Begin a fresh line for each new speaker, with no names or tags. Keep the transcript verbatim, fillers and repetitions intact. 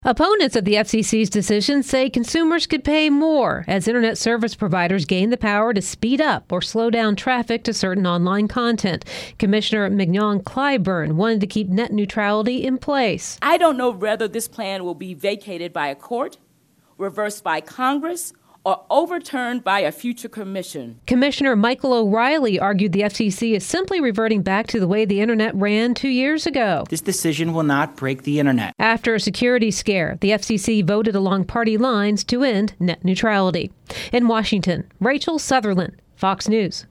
Opponents of the F C C's decision say consumers could pay more as internet service providers gain the power to speed up or slow down traffic to certain online content. Commissioner Mignon Clyburn wanted to keep net neutrality in place.
I don't know whether this plan will be vacated by a court, reversed by Congress, or overturned by a future commission.
Commissioner Michael O'Reilly argued the F C C is simply reverting back to the way the internet ran two years ago.
This decision will not break the internet.
After a security scare, the F C C voted along party lines to end net neutrality. In Washington, Rachel Sutherland, Fox News.